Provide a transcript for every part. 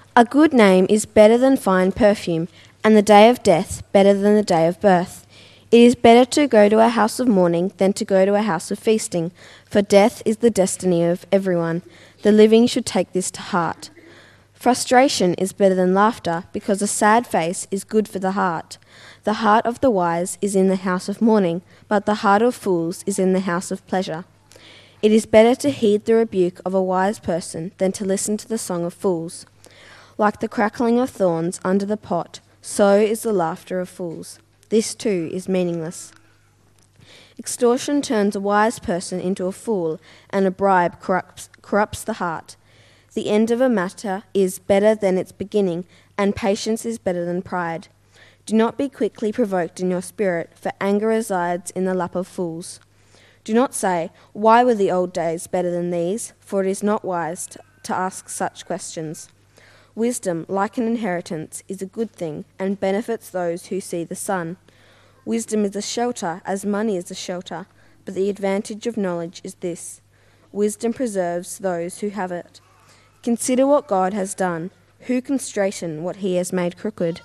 A good name is better than fine perfume, and the day of death better than the day of birth. It is better to go to a house of mourning than to go to a house of feasting, for death is the destiny of everyone. The living should take this to heart. Frustration is better than laughter, because a sad face is good for the heart. The heart of the wise is in the house of mourning, but the heart of fools is in the house of pleasure. It is better to heed the rebuke of a wise person than to listen to the song of fools. Like the crackling of thorns under the pot, so is the laughter of fools. This too is meaningless. Extortion turns a wise person into a fool, and a bribe corrupts the heart. The end of a matter is better than its beginning, and patience is better than pride. Do not be quickly provoked in your spirit, for anger resides in the lap of fools. Do not say, "Why were the old days better than these?" For it is not wise to ask such questions. Wisdom, like an inheritance, is a good thing, and benefits those who see the sun. Wisdom is a shelter, as money is a shelter, but the advantage of knowledge is this: wisdom preserves those who have it. Consider what God has done. Who can straighten what he has made crooked?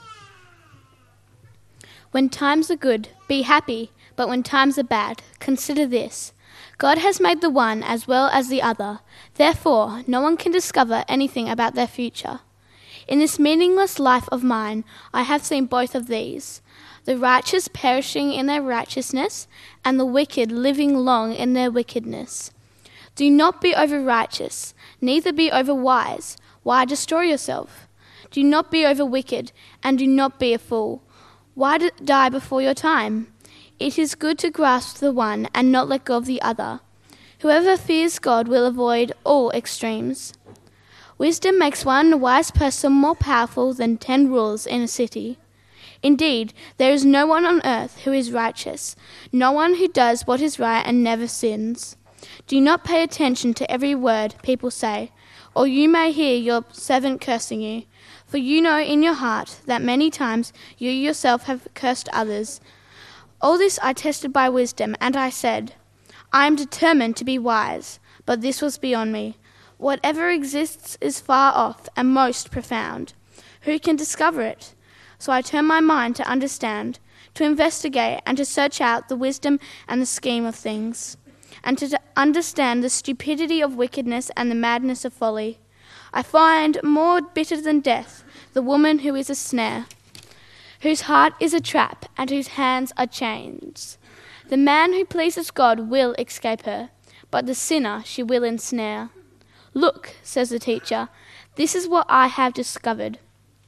When times are good, be happy, but when times are bad, consider this: God has made the one as well as the other. Therefore, no one can discover anything about their future. In this meaningless life of mine, I have seen both of these: the righteous perishing in their righteousness, and the wicked living long in their wickedness. Do not be over-righteous, neither be over-wise. Why destroy yourself? Do not be over-wicked, and do not be a fool. Why die before your time? It is good to grasp the one and not let go of the other. Whoever fears God will avoid all extremes. Wisdom makes one wise person more powerful than 10 rulers in a city. Indeed, there is no one on earth who is righteous, no one who does what is right and never sins. Do not pay attention to every word people say, or you may hear your servant cursing you. For you know in your heart that many times you yourself have cursed others. All this I tested by wisdom, and I said, I am determined to be wise, but this was beyond me. Whatever exists is far off and most profound. Who can discover it? So I turned my mind to understand, to investigate and to search out the wisdom and the scheme of things, and to understand the stupidity of wickedness and the madness of folly. I find more bitter than death the woman who is a snare, whose heart is a trap and whose hands are chains. The man who pleases God will escape her, but the sinner she will ensnare. Look, says the teacher, this is what I have discovered.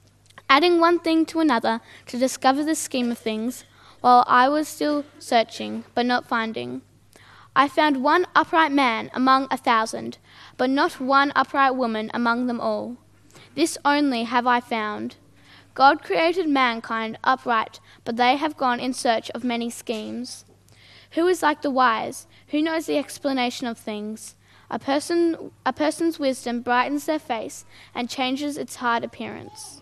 Adding one thing to another to discover the scheme of things, while I was still searching, but not finding. I found one upright man among 1,000, but not one upright woman among them all. This only have I found. God created mankind upright, but they have gone in search of many schemes. Who is like the wise? Who knows the explanation of things? A person's wisdom brightens their face and changes its hard appearance.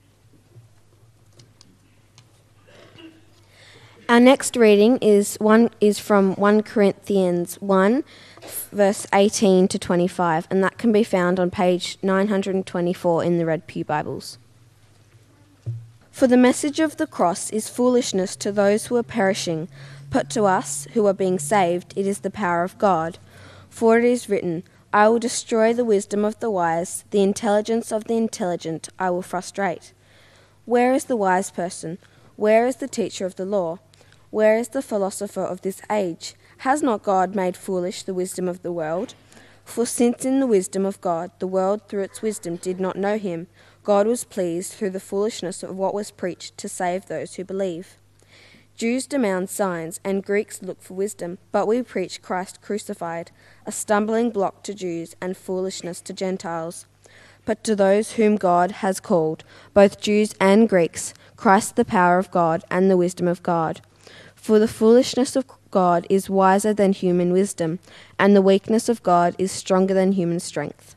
Our next reading is from 1 Corinthians 1, verse 18 to 25, and that can be found on page 924 in the Red Pew Bibles. For the message of the cross is foolishness to those who are perishing, but to us who are being saved it is the power of God. For it is written, I will destroy the wisdom of the wise, the intelligence of the intelligent I will frustrate. Where is the wise person? Where is the teacher of the law? Where is the philosopher of this age? Has not God made foolish the wisdom of the world? For since in the wisdom of God the world through its wisdom did not know him, God was pleased through the foolishness of what was preached to save those who believe. Jews demand signs and Greeks look for wisdom, but we preach Christ crucified, a stumbling block to Jews and foolishness to Gentiles. But to those whom God has called, both Jews and Greeks, Christ the power of God and the wisdom of God. For the foolishness of God is wiser than human wisdom, and the weakness of God is stronger than human strength.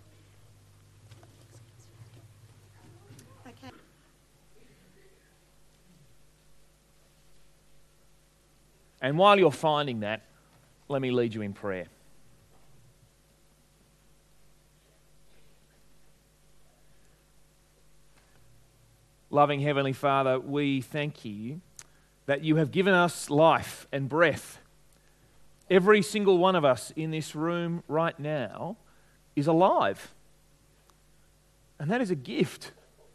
And while you're finding that, let me lead you in prayer. Loving Heavenly Father, we thank you that you have given us life and breath. Every single one of us in this room right now is alive. And that is a gift.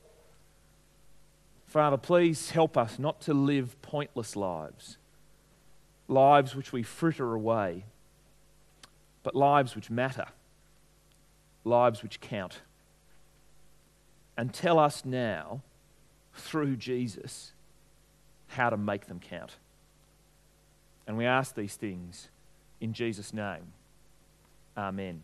Father, please help us not to live pointless lives, lives which we fritter away, but lives which matter, lives which count. And tell us now, through Jesus, how to make them count. And we ask these things in Jesus' name. Amen.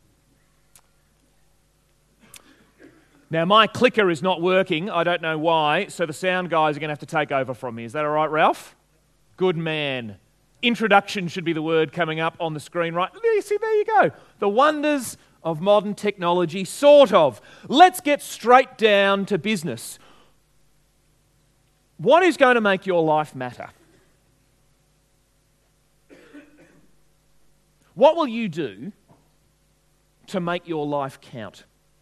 Now, my clicker is not working. I don't know why, so the sound guys are going to have to take over from me. Is that all right, Ralph? Good man. Introduction should be the word coming up on the screen, right? See, there you go. The wonders of modern technology, sort of. Let's get straight down to business. What is going to make your life matter? What will you do to make your life count?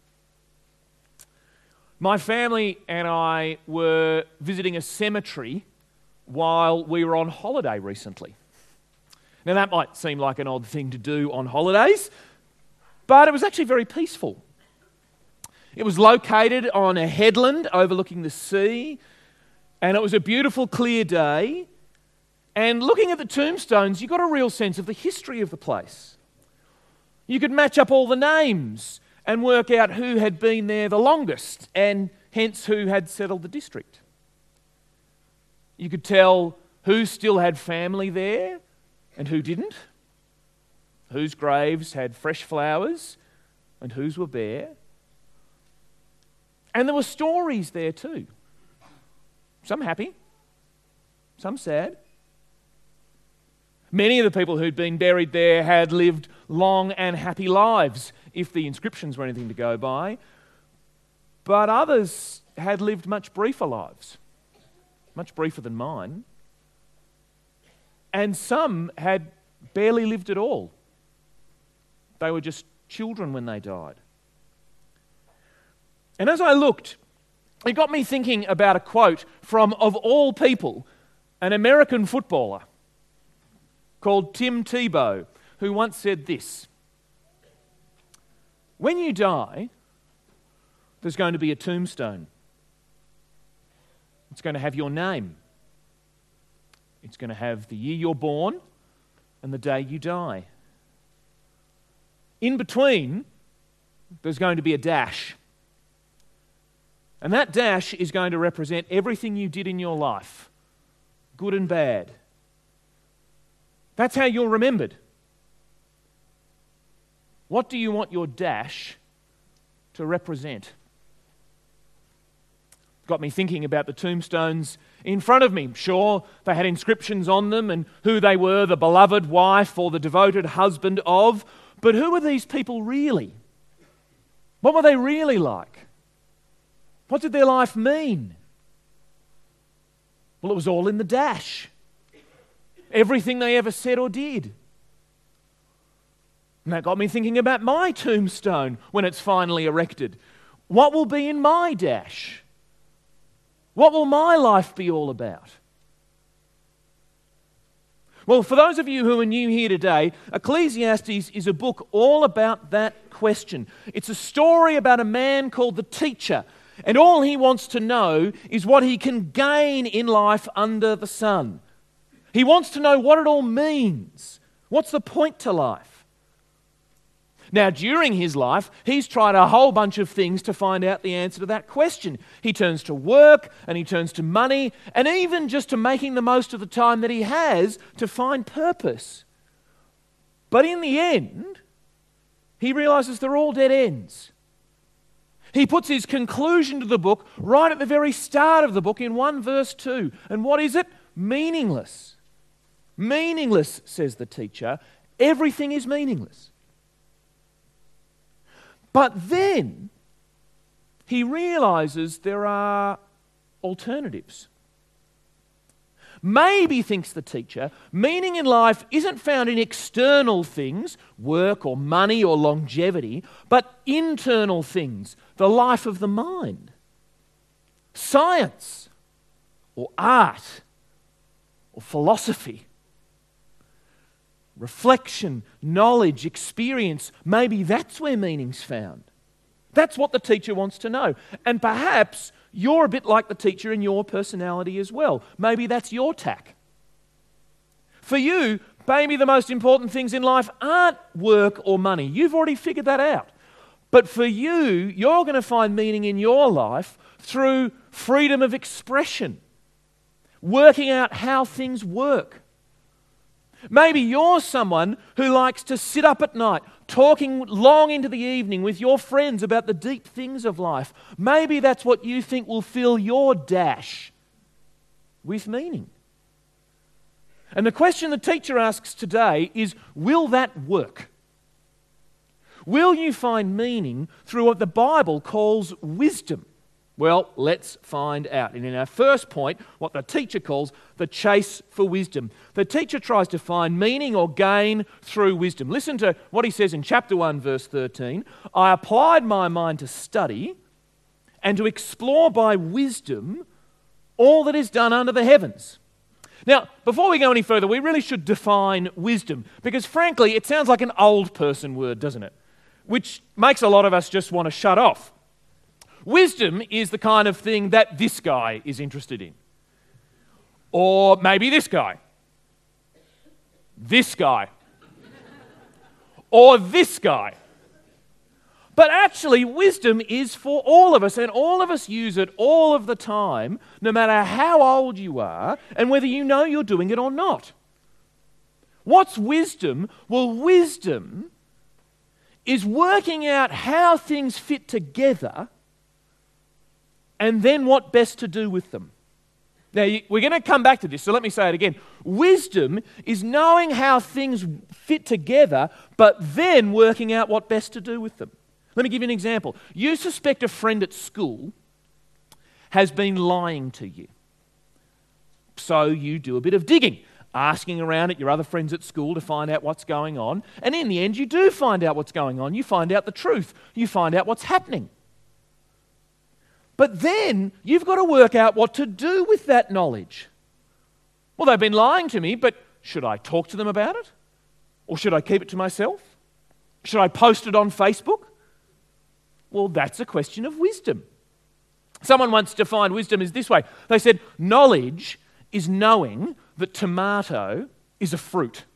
My family and I were visiting a cemetery while we were on holiday recently. Now, that might seem like an odd thing to do on holidays, but it was actually very peaceful. It was located on a headland overlooking the sea, and it was a beautiful, clear day. And looking at the tombstones, you got a real sense of the history of the place. You could match up all the names and work out who had been there the longest, and hence who had settled the district. You could tell who still had family there and who didn't, whose graves had fresh flowers and whose were bare. And there were stories there too. Some happy, some sad. Many of the people who'd been buried there had lived long and happy lives, if the inscriptions were anything to go by. But others had lived much briefer lives, much briefer than mine. And some had barely lived at all. They were just children when they died. And as I looked, it got me thinking about a quote from, of all people, an American footballer called Tim Tebow, who once said this: "When you die, there's going to be a tombstone. It's going to have your name. It's going to have the year you're born and the day you die. In between, there's going to be a dash. And that dash is going to represent everything you did in your life, good and bad. That's how you're remembered. What do you want your dash to represent?" Got me thinking about the tombstones in front of me. Sure, they had inscriptions on them and who they were, the beloved wife or the devoted husband of, but who were these people really? What were they really like? What did their life mean? Well, it was all in the dash. Everything they ever said or did. And that got me thinking about my tombstone when it's finally erected. What will be in my dash? What will my life be all about? Well, for those of you who are new here today, Ecclesiastes is a book all about that question. It's a story about a man called the teacher, and all he wants to know is what he can gain in life under the sun. He wants to know what it all means. What's the point to life? Now, during his life, he's tried a whole bunch of things to find out the answer to that question. He turns to work, and he turns to money, and even just to making the most of the time that he has to find purpose. But in the end, he realizes they're all dead ends. He puts his conclusion to the book right at the very start of the book in 1 verse 2. And what is it? Meaningless. Meaningless, says the teacher. Everything is meaningless. But then he realizes there are alternatives. Maybe, thinks the teacher, meaning in life isn't found in external things, work or money or longevity, but internal things, the life of the mind. science or art or philosophy. Reflection, knowledge, experience, maybe that's where meaning's found. That's what the teacher wants to know. And perhaps you're a bit like the teacher in your personality as well. Maybe that's your tack. For you, maybe the most important things in life aren't work or money. You've already figured that out. But for you, you're going to find meaning in your life through freedom of expression, working out how things work. Maybe you're someone who likes to sit up at night, talking long into the evening with your friends about the deep things of life. Maybe that's what you think will fill your dash with meaning. And the question the teacher asks today is, will that work? Will you find meaning through what the Bible calls wisdom? Well, let's find out. And in our first point, what the teacher calls the chase for wisdom. The teacher tries to find meaning or gain through wisdom. Listen to what he says in chapter 1, verse 13. I applied my mind to study and to explore by wisdom all that is done under the heavens. Now, before we go any further, we really should define wisdom, because frankly, it sounds like an old person word, doesn't it? Which makes a lot of us just want to shut off. Wisdom is the kind of thing that this guy is interested in. Or maybe this guy. This guy. Or this guy. But actually, wisdom is for all of us, and all of us use it all of the time, no matter how old you are, and whether you know you're doing it or not. What's wisdom? Well, wisdom is working out how things fit together and then what best to do with them. Now, we're going to come back to this, so let me say it again. Wisdom is knowing how things fit together, but then working out what best to do with them. Let me give you an example. You suspect a friend at school has been lying to you. So you do a bit of digging, asking around at your other friends at school to find out what's going on. And in the end, you do find out what's going on. You find out the truth. You find out what's happening. But then you've got to work out what to do with that knowledge. Well, they've been lying to me, but should I talk to them about it? Or should I keep it to myself? Should I post it on Facebook? Well, that's a question of wisdom. Someone once defined wisdom as this way. They said, knowledge is knowing that tomato is a fruit.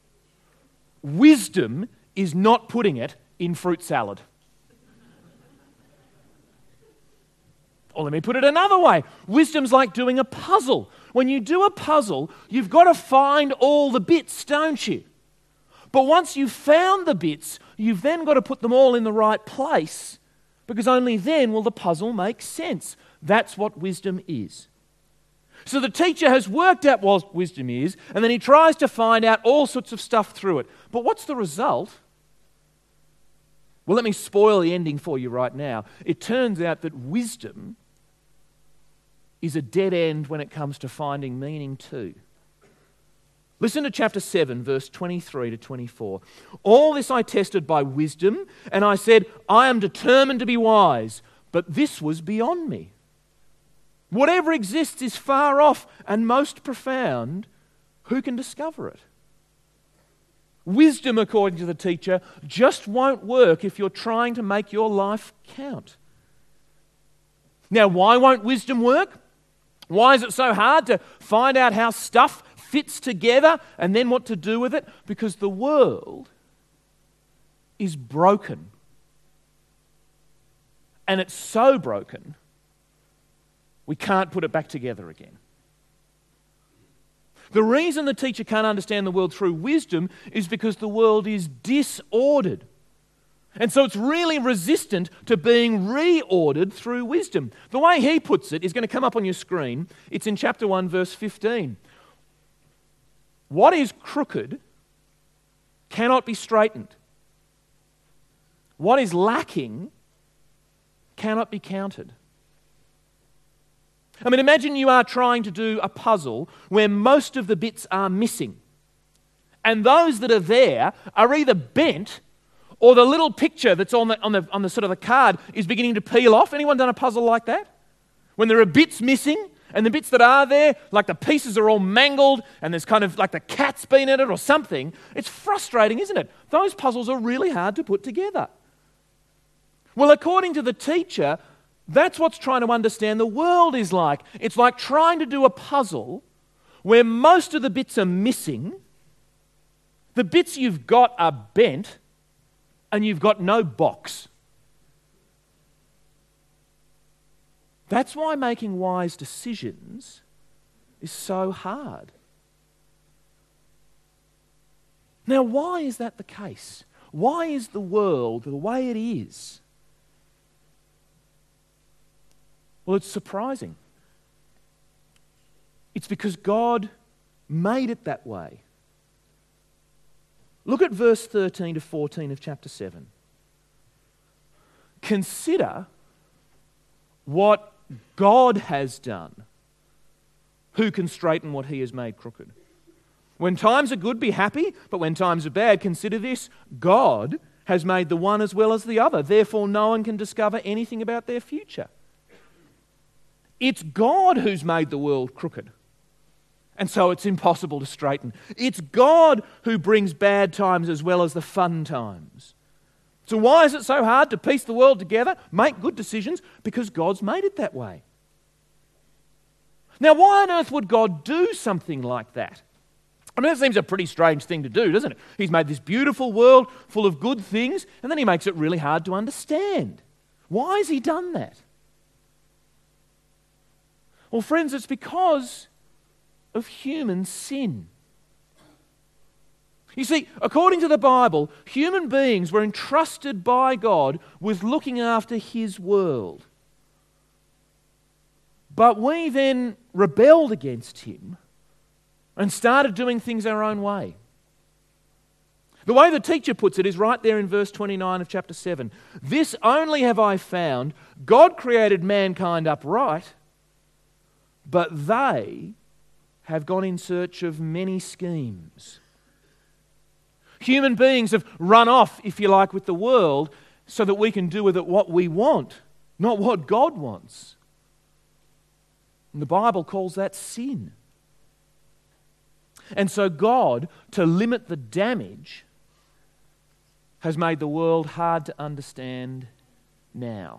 Wisdom is not putting it in fruit salad. Or let me put it another way. Wisdom's like doing a puzzle. When you do a puzzle, you've got to find all the bits, don't you? But once you've found the bits, you've then got to put them all in the right place, because only then will the puzzle make sense. That's what wisdom is. So the teacher has worked out what wisdom is, and then he tries to find out all sorts of stuff through it. But what's the result? Well, let me spoil the ending for you right now. It turns out that wisdom is a dead end when it comes to finding meaning too. Listen to chapter 7, verse 23 to 24. All this I tested by wisdom, and I said, I am determined to be wise, but this was beyond me. Whatever exists is far off and most profound. Who can discover it? Wisdom, according to the teacher, just won't work if you're trying to make your life count. Now, why won't wisdom work? Why is it so hard to find out how stuff fits together and then what to do with it? Because the world is broken. And it's so broken, we can't put it back together again. The reason the teacher can't understand the world through wisdom is because the world is disordered. And so it's really resistant to being reordered through wisdom. The way he puts it is going to come up on your screen. It's in chapter 1, verse 15. What is crooked cannot be straightened. What is lacking cannot be counted. I mean, imagine you are trying to do a puzzle where most of the bits are missing. And those that are there are either bent, or the little picture that's on the sort of the card is beginning to peel off. Anyone done a puzzle like that? When there are bits missing, and the bits that are there, like the pieces are all mangled, and there's kind of like the cat's been in it or something, it's frustrating, isn't it? Those puzzles are really hard to put together. Well, according to the teacher, that's what's trying to understand the world is like. It's like trying to do a puzzle where most of the bits are missing, the bits you've got are bent, and you've got no box. That's why making wise decisions is so hard. Now, why is that the case? Why is the world the way it is? Well, it's surprising. It's because God made it that way. Look at verse 13 to 14 of chapter 7. Consider what God has done. Who can straighten what he has made crooked? When times are good, be happy, but when times are bad, consider this. God has made the one as well as the other. Therefore, no one can discover anything about their future. It's God who's made the world crooked, and so it's impossible to straighten. It's God who brings bad times as well as the fun times. So why is it so hard to piece the world together, make good decisions? Because God's made it that way. Now, why on earth would God do something like that? I mean, that seems a pretty strange thing to do, doesn't it? He's made this beautiful world full of good things, and then he makes it really hard to understand. Why has he done that? Well, friends, it's because of human sin. You see, according to the Bible, human beings were entrusted by God with looking after his world. But we then rebelled against him and started doing things our own way. The way the teacher puts it is right there in verse 29 of chapter 7. This only have I found, God created mankind upright, but they have gone in search of many schemes. Human beings have run off, if you like, with the world so that we can do with it what we want, not what God wants. And the Bible calls that sin. And so God, to limit the damage, has made the world hard to understand now.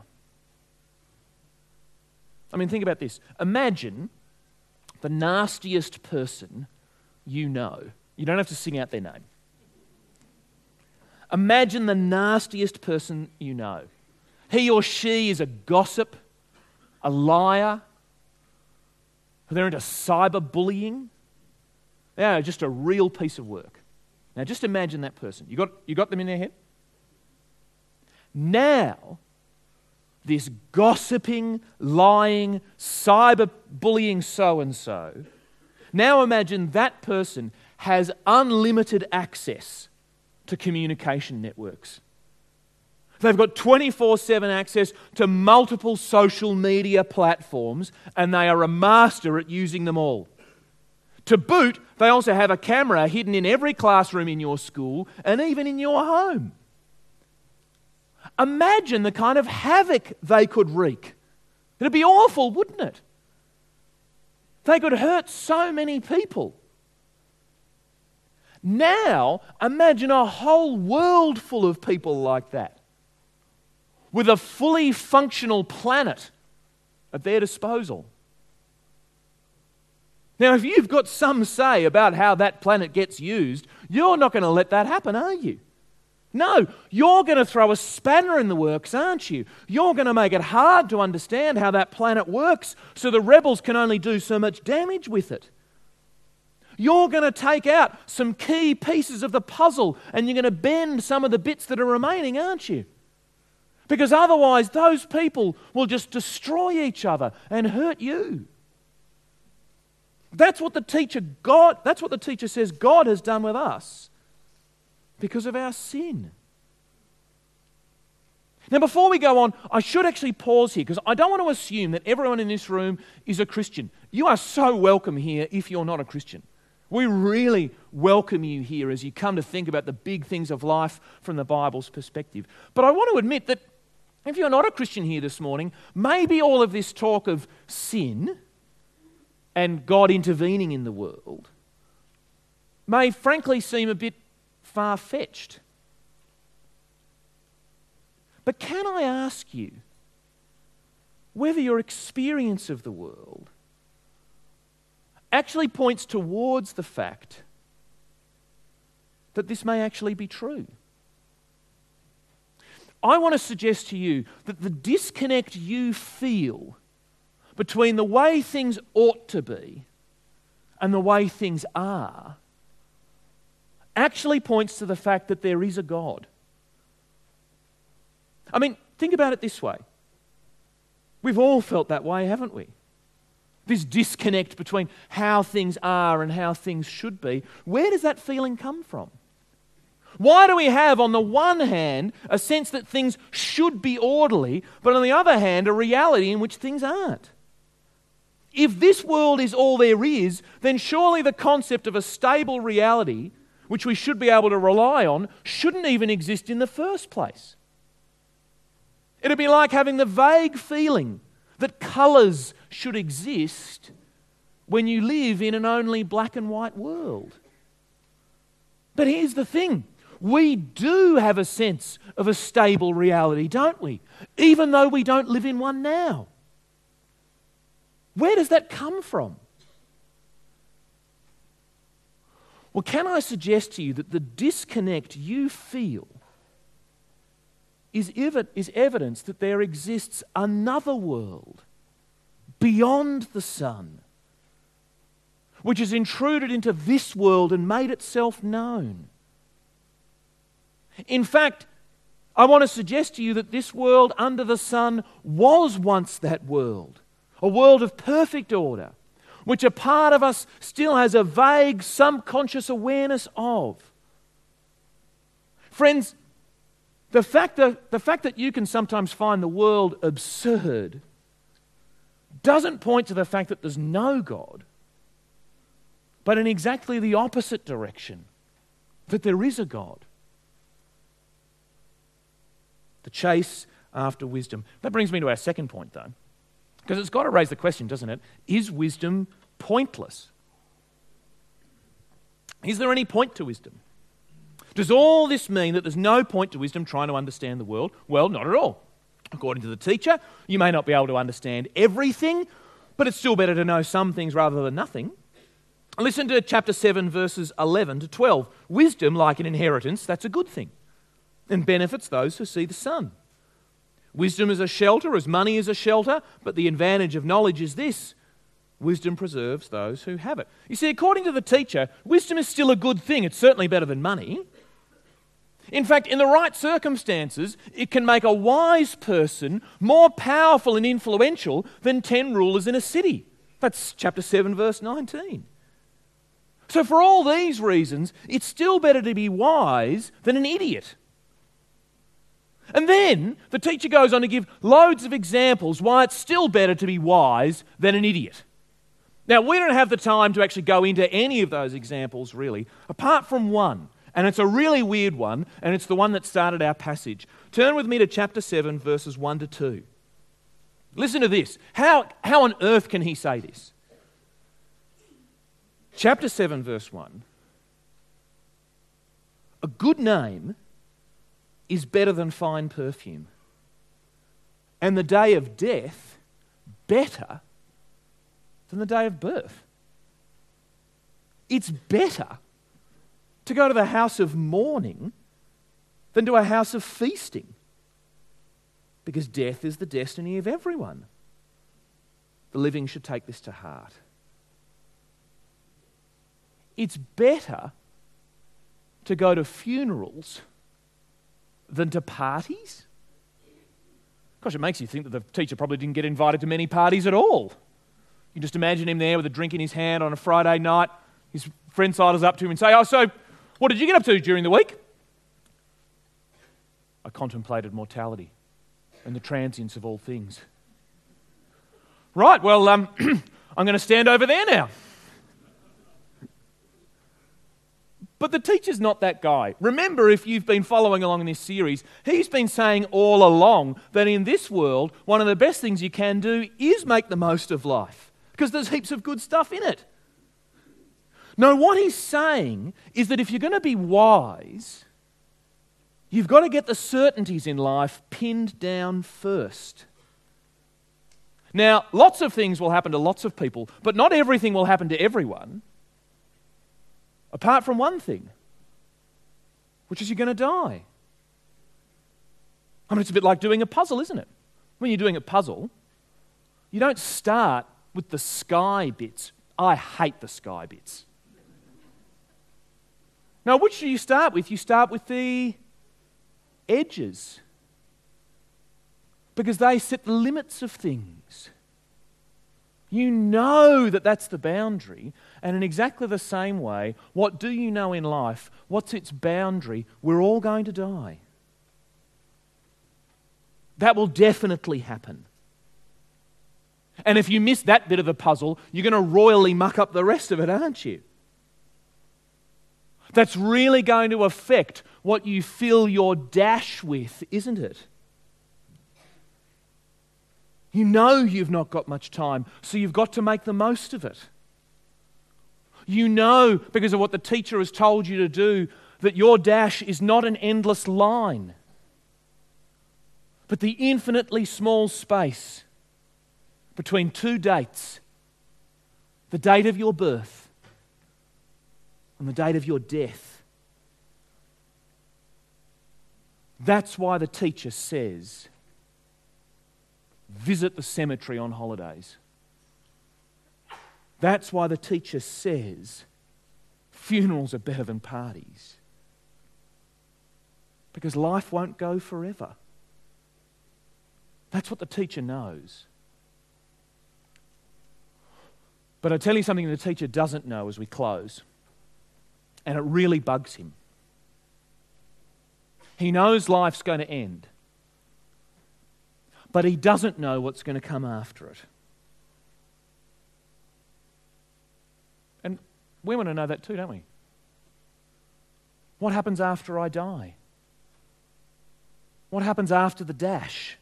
I mean, think about this. Imagine the nastiest person you know. You don't have to sing out their name. Imagine the nastiest person you know. He or she is a gossip, a liar. They're into cyberbullying. They are just a real piece of work. Now just imagine that person. You got them in their head? Now, this gossiping, lying, cyberbullying so-and-so, now imagine that person has unlimited access to communication networks. They've got 24/7 access to multiple social media platforms, and they are a master at using them all. To boot, they also have a camera hidden in every classroom in your school and even in your home. Imagine the kind of havoc they could wreak. It'd be awful, wouldn't it? They could hurt so many people. Now, imagine a whole world full of people like that, with a fully functional planet at their disposal. Now, if you've got some say about how that planet gets used, you're not going to let that happen, are you? No, you're going to throw a spanner in the works, aren't you? You're going to make it hard to understand how that planet works so the rebels can only do so much damage with it. You're going to take out some key pieces of the puzzle and you're going to bend some of the bits that are remaining, aren't you? Because otherwise those people will just destroy each other and hurt you. That's what the teacher says God has done with us because of our sin. Now, before we go on, I should actually pause here because I don't want to assume that everyone in this room is a Christian. You are so welcome here if you're not a Christian. We really welcome you here as you come to think about the big things of life from the Bible's perspective. But I want to admit that If you're not a Christian here this morning, maybe all of this talk of sin and God intervening in the world may frankly seem a bit far-fetched. But can I ask you whether your experience of the world actually points towards the fact that this may actually be true? I want to suggest to you that the disconnect you feel between the way things ought to be and the way things are actually points to the fact that there is a God. I mean, think about it this way. We've all felt that way, haven't we? This disconnect between how things are and how things should be. Where does that feeling come from? Why do we have, on the one hand, a sense that things should be orderly, but on the other hand, a reality in which things aren't? If this world is all there is, then surely the concept of a stable reality, which we should be able to rely on, shouldn't even exist in the first place. It'd be like having the vague feeling that colours should exist when you live in an only black and white world. But here's the thing. We do have a sense of a stable reality, don't we? Even though we don't live in one now. Where does that come from? Well, can I suggest to you that the disconnect you feel is evidence that there exists another world beyond the sun, which has intruded into this world and made itself known. In fact, I want to suggest to you that this world under the sun was once that world, a world of perfect order, which a part of us still has a vague subconscious awareness of. Friends, the fact that you can sometimes find the world absurd doesn't point to the fact that there's no God, but in exactly the opposite direction, that there is a God. The chase after wisdom. That brings me to our second point, though, because it's got to raise the question, doesn't it? Is wisdom pointless? Is there any point to wisdom? Does all this mean that there's no point to wisdom trying to understand the world? Well, not at all. According to the teacher, you may not be able to understand everything, but it's still better to know some things rather than nothing. Listen to chapter 7, verses 11 to 12. Wisdom, like an inheritance, that's a good thing and benefits those who see the sun. Wisdom is a shelter as money is a shelter, but the advantage of knowledge is this: wisdom preserves those who have it. You see, according to the teacher, wisdom is still a good thing. It's certainly better than money. In fact, in the right circumstances, it can make a wise person more powerful and influential than 10 rulers in a city. That's chapter 7, verse 19. So for all these reasons, it's still better to be wise than an idiot. And then the teacher goes on to give loads of examples why it's still better to be wise than an idiot. Now, we don't have the time to actually go into any of those examples, really, apart from one. And it's a really weird one, and it's the one that started our passage. Turn with me to chapter 7, verses 1 to 2. Listen to this. How on earth can he say this? Chapter 7, verse 1. A good name is better than fine perfume, and the day of death better than the day of birth. It's better to go to the house of mourning than to a house of feasting, because death is the destiny of everyone. The living should take this to heart. It's better to go to funerals than to parties. Gosh, it makes you think that the teacher probably didn't get invited to many parties at all. You just imagine him there with a drink in his hand on a Friday night. His friend sidles up to him and say, "Oh, so what did you get up to during the week?" "I contemplated mortality and the transience of all things." "Right, well, I'm going to stand over there now." But the teacher's not that guy. Remember, if you've been following along in this series, he's been saying all along that in this world, one of the best things you can do is make the most of life, because there's heaps of good stuff in it. No, what he's saying is that if you're going to be wise, you've got to get the certainties in life pinned down first. Now, lots of things will happen to lots of people, but not everything will happen to everyone. Apart from one thing, which is you're going to die. I mean, it's a bit like doing a puzzle, isn't it? When you're doing a puzzle, you don't start with the sky bits. I hate the sky bits. Now, which do you start with? You start with the edges, because they set the limits of things. You know that that's the boundary, and in exactly the same way, what do you know in life? What's its boundary? We're all going to die. That will definitely happen. And if you miss that bit of the puzzle, you're going to royally muck up the rest of it, aren't you? That's really going to affect what you fill your dash with, isn't it? You know you've not got much time, so you've got to make the most of it. You know, because of what the teacher has told you to do, that your dash is not an endless line, but the infinitely small space between two dates, the date of your birth and the date of your death. That's why the teacher says, visit the cemetery on holidays. That's why the teacher says funerals are better than parties. Because life won't go forever. That's what the teacher knows. But I tell you something the teacher doesn't know as we close, and it really bugs him. He knows life's going to end, but he doesn't know what's going to come after it. And we want to know that too, don't we? What happens after I die? What happens after the dash?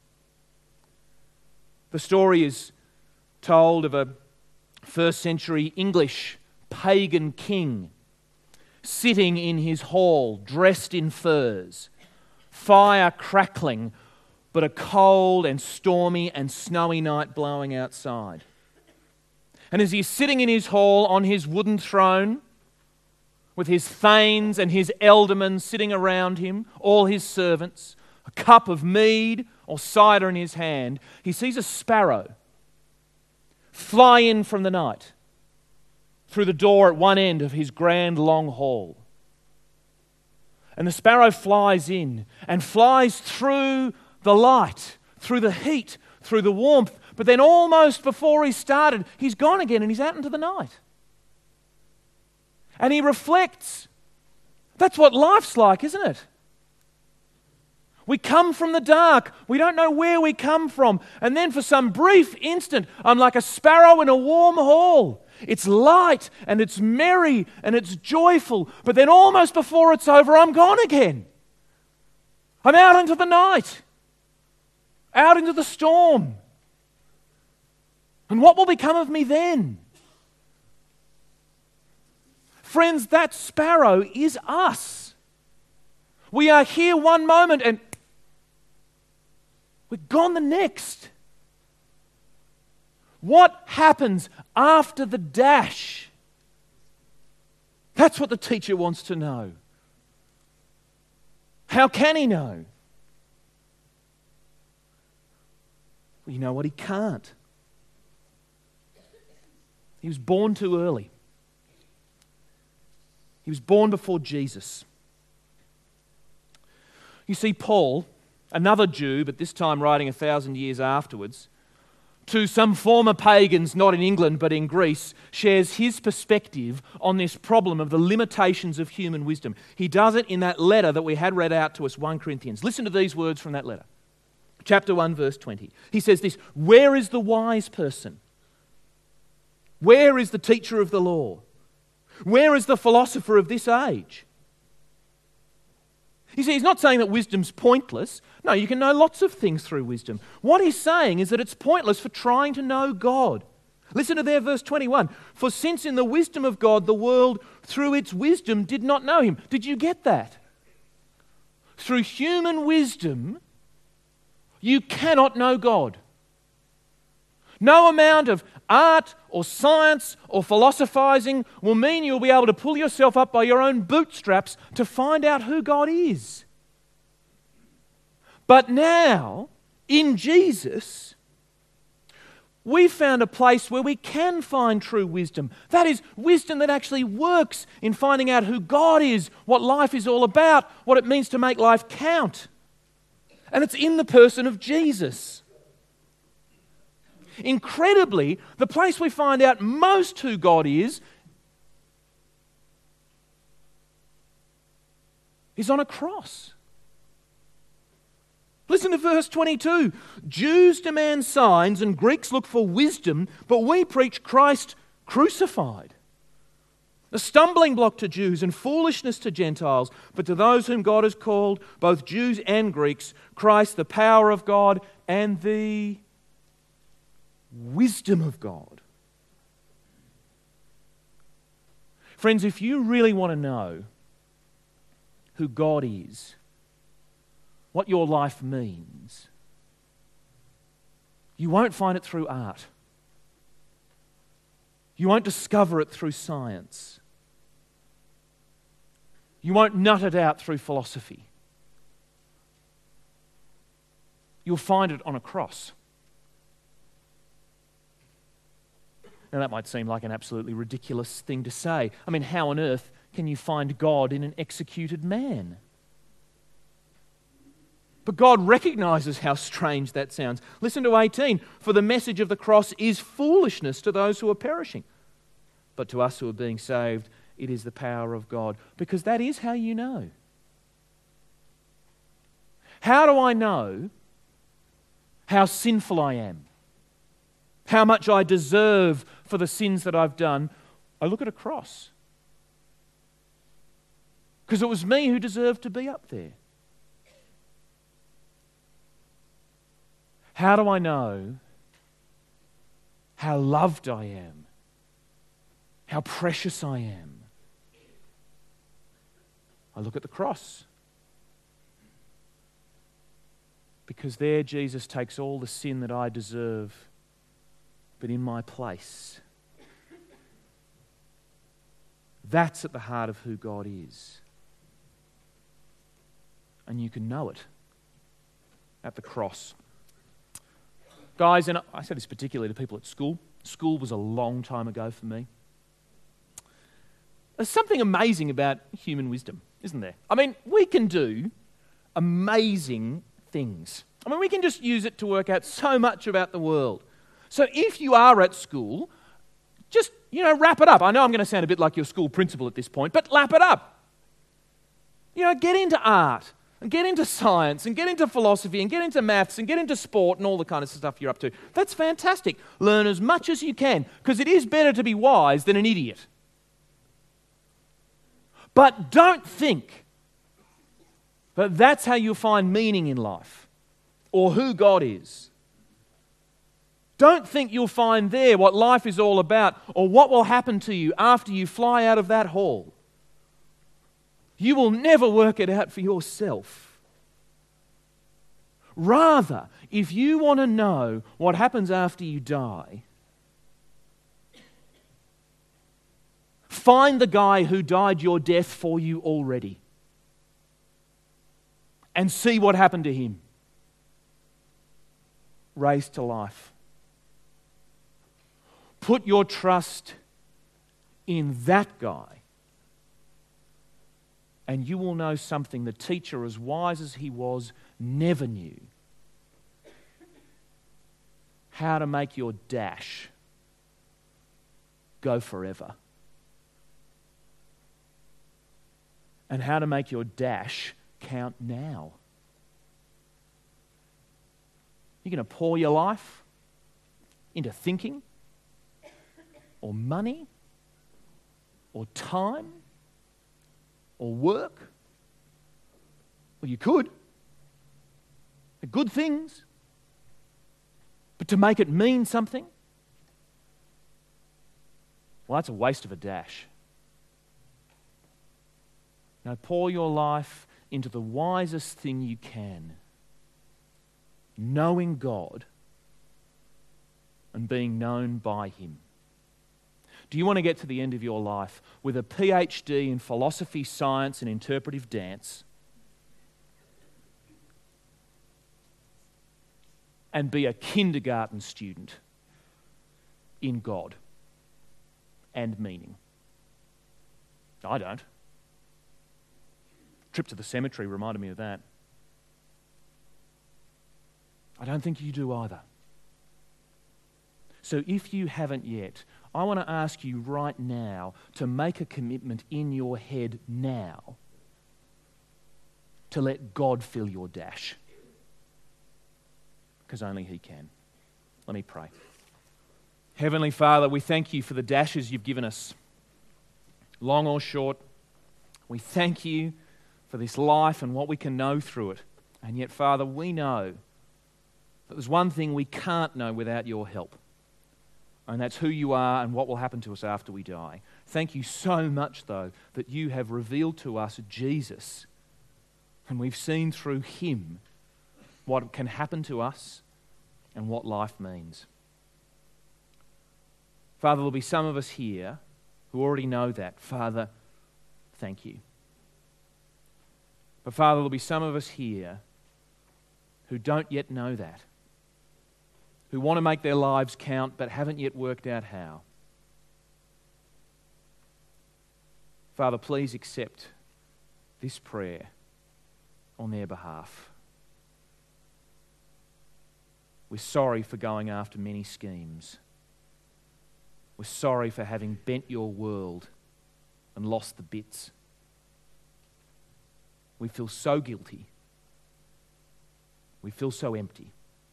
The story is told of a first century English pagan king sitting in his hall dressed in furs, fire crackling, but a cold and stormy and snowy night blowing outside. And as he's sitting in his hall on his wooden throne, with his thanes and his ealdormen sitting around him, all his servants, a cup of mead or cider in his hand, he sees a sparrow fly in from the night through the door at one end of his grand long hall. And the sparrow flies in and flies through the light, through the heat, through the warmth, but then almost before he started, he's gone again and he's out into the night. And he reflects. That's what life's like, isn't it? We come from the dark. We don't know where we come from. And then for some brief instant, I'm like a sparrow in a warm hall. It's light and it's merry and it's joyful. But then almost before it's over, I'm gone again. I'm out into the night, out into the storm. And what will become of me then? Friends, that sparrow is us. We are here one moment and we're gone the next. What happens after the dash? That's what the teacher wants to know. How can he know? Well, you know what? He can't. He was born too early. He was born before Jesus. You see, Paul, another Jew, but this time writing 1,000 years afterwards, to some former pagans, not in England but in Greece, shares his perspective on this problem of the limitations of human wisdom. He does it in that letter that we had read out to us, 1 Corinthians. Listen to these words from that letter. Chapter 1, verse 20. He says this, "Where is the wise person? Where is the teacher of the law? Where is the philosopher of this age? You see, he's not saying that wisdom's pointless. No, you can know lots of things through wisdom. What he's saying is that it's pointless for trying to know God. Listen to there, verse 21. For since in the wisdom of God, the world through its wisdom did not know him. Did you get that? Through human wisdom, you cannot know God. No amount of art or science or philosophizing will mean you'll be able to pull yourself up by your own bootstraps to find out who God is. But now, in Jesus, we've found a place where we can find true wisdom. That is, wisdom that actually works in finding out who God is, what life is all about, what it means to make life count. And it's in the person of Jesus. Incredibly, the place we find out most who God is on a cross. Listen to verse 22. Jews demand signs and Greeks look for wisdom, but we preach Christ crucified. A stumbling block to Jews and foolishness to Gentiles, but to those whom God has called, both Jews and Greeks, Christ, the power of God and the wisdom of God. Friends, if you really want to know who God is, what your life means, you won't find it through art. You won't discover it through science. You won't nut it out through philosophy. You'll find it on a cross. Now, that might seem like an absolutely ridiculous thing to say. I mean, how on earth can you find God in an executed man? But God recognizes how strange that sounds. Listen to 18. For the message of the cross is foolishness to those who are perishing. But to us who are being saved, it is the power of God. Because that is how you know. How do I know how sinful I am? How much I deserve for the sins that I've done? I look at a cross. Because it was me who deserved to be up there. How do I know how loved I am? How precious I am? I look at the cross. Because there Jesus takes all the sin that I deserve, but in my place. That's at the heart of who God is. And you can know it at the cross. Guys, and I say this particularly to people at school. School was a long time ago for me. There's something amazing about human wisdom, isn't there? I mean, we can do amazing things. I mean, we can just use it to work out so much about the world. So if you are at school, just, wrap it up. I know I'm going to sound a bit like your school principal at this point, but lap it up. Get into art, and get into science, and get into philosophy, and get into maths, and get into sport, and all the kind of stuff you're up to. That's fantastic. Learn as much as you can, because it is better to be wise than an idiot. But don't think that that's how you'll find meaning in life, or who God is. Don't think you'll find there what life is all about, or what will happen to you after you fly out of that hall. You will never work it out for yourself. Rather, if you want to know what happens after you die, find the guy who died your death for you already and see what happened to him. Raised to life. Put your trust in that guy, and you will know something the teacher, as wise as he was, never knew. How to make your dash go forever. And how to make your dash count now. You're going to pour your life into thinking or money or time or work. Well, you could. They're good things. But to make it mean something, well, that's a waste of a dash. Now, pour your life into the wisest thing you can, knowing God and being known by Him. Do you want to get to the end of your life with a PhD in philosophy, science, and interpretive dance and be a kindergarten student in God and meaning? I don't. Trip to the cemetery reminded me of that. I don't think you do either. So if you haven't yet, I want to ask you right now to make a commitment in your head now to let God fill your dash, because only He can. Let me pray. Heavenly Father, we thank You for the dashes You've given us, long or short. We thank You for this life and what we can know through it. And yet, Father, we know that there's one thing we can't know without Your help, and that's who You are and what will happen to us after we die. Thank You so much, though, that You have revealed to us Jesus, and we've seen through Him what can happen to us and what life means. Father, there'll be some of us here who already know that. Father, thank You. But Father, there'll be some of us here who don't yet know that, who want to make their lives count but haven't yet worked out how. Father, please accept this prayer on their behalf. We're sorry for going after many schemes. We're sorry for having bent Your world and lost the bits. We feel so guilty. We feel so empty.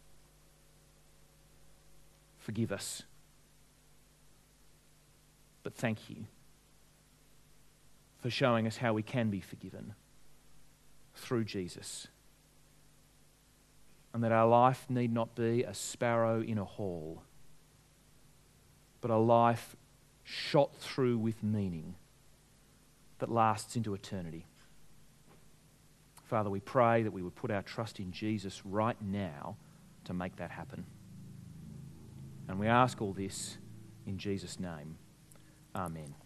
Forgive us. But thank You for showing us how we can be forgiven through Jesus. And that our life need not be a sparrow in a hall, but a life shot through with meaning that lasts into eternity. Father, we pray that we would put our trust in Jesus right now to make that happen. And we ask all this in Jesus' name. Amen.